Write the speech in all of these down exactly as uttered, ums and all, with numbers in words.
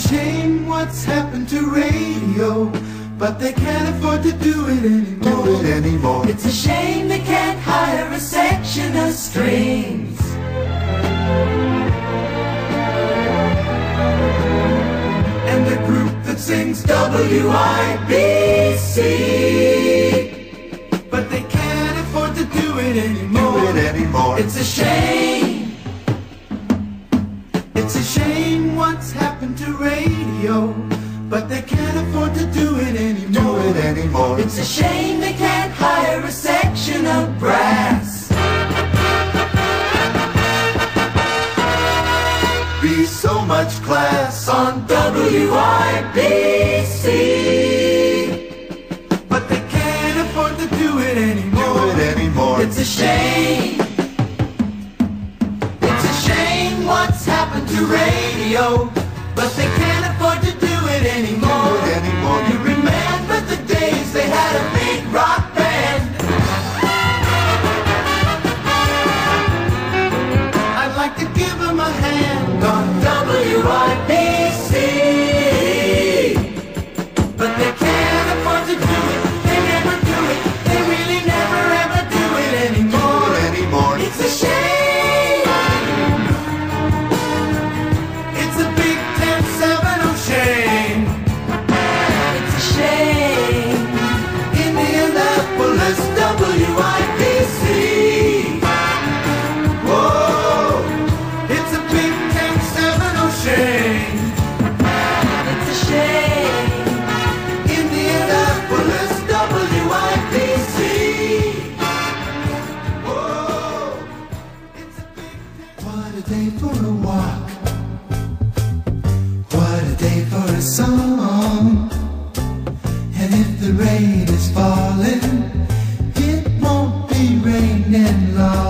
shame what's happened to radio, but they can't afford to do it anymore. Do it anymore. It's a shame they can't hire a section of strings. And the group that sings W I B C, but they can't afford to do it anymore. Do it anymore. It's a shame. It's a shame what's happened to radio, but they can't afford to do it anymore. Do it anymore. It's a shame they can't hire a section of brass. Be so much class On W I B C, but they can't afford to do it anymore. Do it anymore. It's a shame. It's a shame what's happened to radio, but they can't afford to do it anymore. Do it anymore. You remember the days they had a big rock band? I'd like to give them a hand on W I B C, but they can't afford to do it. They never do it. They really never ever do it anymore. Do it anymore. It's a shame. It's a big ten seven oh shame. It's a shame. Indianapolis W I B C. Whoa, it's a big ten seven oh shame. It's a shame. Indianapolis W I B C. Whoa, it's a big ten. What a day for a walk. What a day for a song. And if the rain is falling, it won't be raining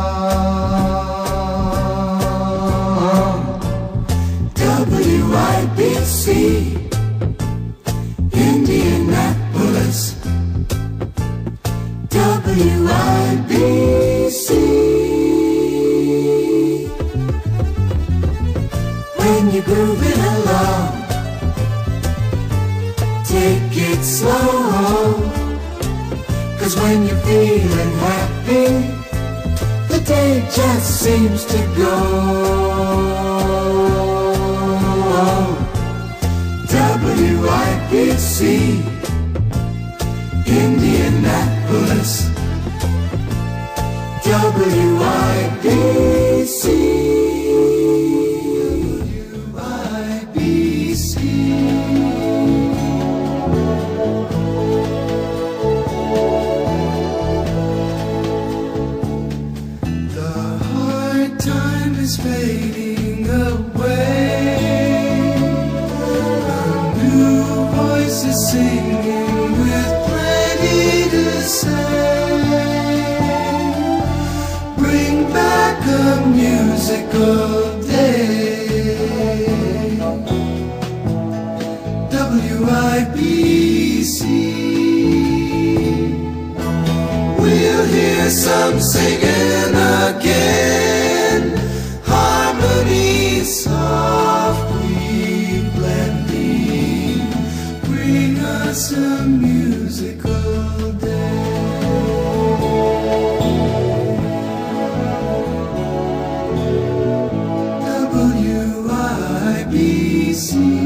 long. W I B C, Indianapolis. W I B C. When you're grooving along, take it slow, 'cause when you're feeling happy, the day just seems to go. W I B C, Indianapolis. W I B C. W I B C. The hard time is fading away. A new voice is singing with plenty to say. Bring back a musical day. W I B C. We'll hear some singing again. Harmony softly blending. Bring us a musical day. W I B C.